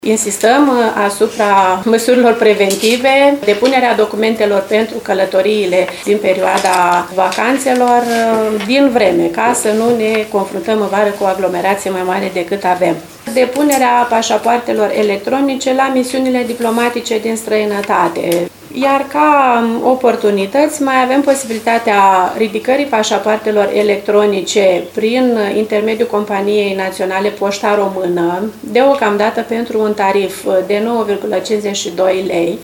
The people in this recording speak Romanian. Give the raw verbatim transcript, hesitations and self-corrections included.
Insistăm asupra măsurilor preventive, depunerea documentelor pentru călătoriile din perioada vacanțelor din vreme, ca să nu ne confruntăm în vară cu o aglomerație mai mare decât avem. Depunerea pașapoartelor electronice la misiunile diplomatice din străinătate. Iar ca oportunități mai avem posibilitatea ridicării pașapoartelor electronice prin intermediul Companiei Naționale Poșta Română, deocamdată pentru un tarif de nouă virgulă cincizeci și doi lei.